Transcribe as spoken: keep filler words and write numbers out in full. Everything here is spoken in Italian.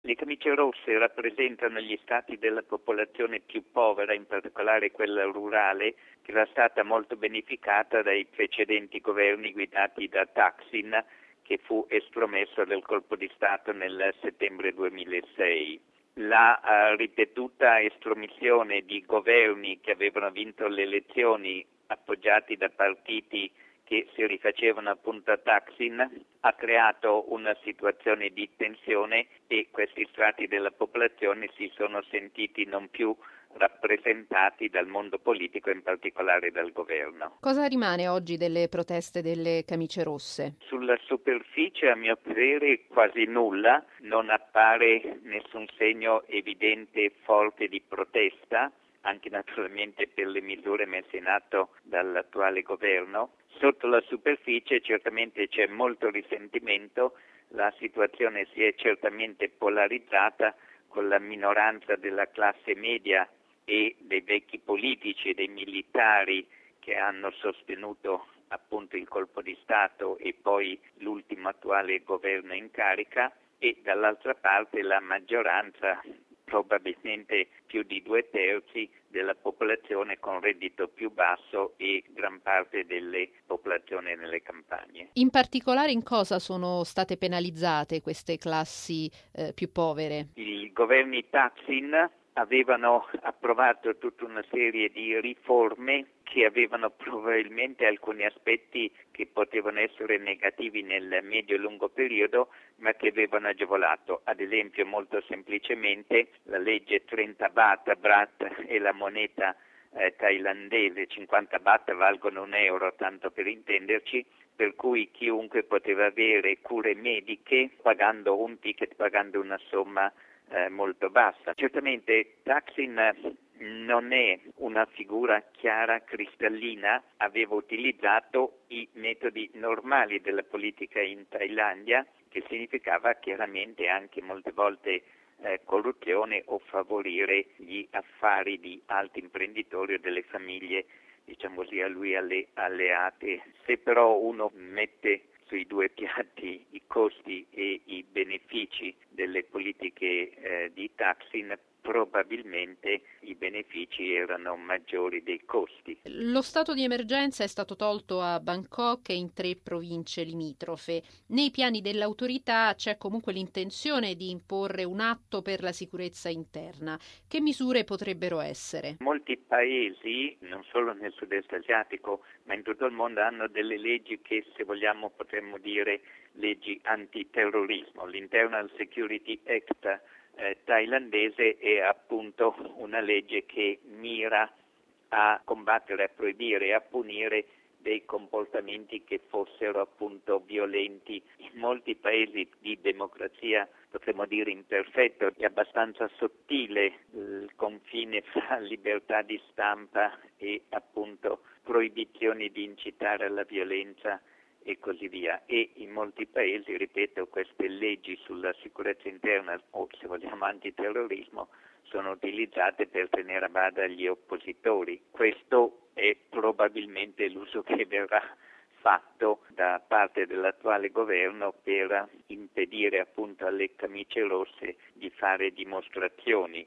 Le camicie rosse rappresentano gli stati della popolazione più povera, in particolare quella rurale, che era stata molto beneficiata dai precedenti governi guidati da Thaksin, che fu estromesso dal colpo di Stato nel settembre duemilasei. La uh, ripetuta estromissione di governi che avevano vinto le elezioni appoggiati da partiti che si rifacevano appunto a Thaksin ha creato una situazione di tensione e questi strati della popolazione si sono sentiti non più rappresentati dal mondo politico, in particolare dal governo. Cosa rimane oggi delle proteste delle camicie rosse? Sulla superficie, a mio parere, quasi nulla, non appare nessun segno evidente e forte di protesta, anche naturalmente per le misure messe in atto dall'attuale governo. Sotto la superficie certamente c'è molto risentimento, la situazione si è certamente polarizzata con la minoranza della classe media e dei vecchi politici e dei militari che hanno sostenuto appunto il colpo di Stato e poi l'ultimo attuale governo in carica, e dall'altra parte la maggioranza, probabilmente più di due terzi della popolazione con reddito più basso e gran parte delle popolazioni nelle campagne. In particolare in cosa sono state penalizzate queste classi eh, più povere? I governi Thaksin avevano approvato tutta una serie di riforme che avevano probabilmente alcuni aspetti che potevano essere negativi nel medio e lungo periodo, ma che avevano agevolato. Ad esempio, molto semplicemente, la legge trenta baht, baht e la moneta eh, thailandese, cinquanta baht valgono un euro, tanto per intenderci, per cui chiunque poteva avere cure mediche pagando un ticket, pagando una somma Eh, molto bassa. Certamente Thaksin non è una figura chiara, cristallina, aveva utilizzato i metodi normali della politica in Thailandia, che significava chiaramente anche molte volte eh, corruzione o favorire gli affari di alti imprenditori o delle famiglie, diciamo così, a lui alle, alleate. Se però uno mette sui due piatti i costi e i benefici delle politiche eh, di Thaksin, probabilmente i benefici erano maggiori dei costi. Lo stato di emergenza è stato tolto a Bangkok e in tre province limitrofe. Nei piani dell'autorità c'è comunque l'intenzione di imporre un atto per la sicurezza interna. Che misure potrebbero essere? Molti paesi, non solo nel sud-est asiatico, ma in tutto il mondo, hanno delle leggi che, se vogliamo, potremmo dire leggi antiterrorismo. L'Internal Security Act eh, thailandese è appunto una legge che mira a combattere, a proibire e a punire dei comportamenti che fossero appunto violenti. In molti paesi di democrazia, potremmo dire imperfetto, è abbastanza sottile il confine fra libertà di stampa e appunto proibizioni di incitare alla violenza e così via. E in molti paesi, ripeto, queste leggi sulla sicurezza interna, o se vogliamo antiterrorismo, sono utilizzate per tenere a bada gli oppositori. Questo è probabilmente l'uso che verrà fatto da parte dell'attuale governo per impedire appunto alle camicie rosse di fare dimostrazioni.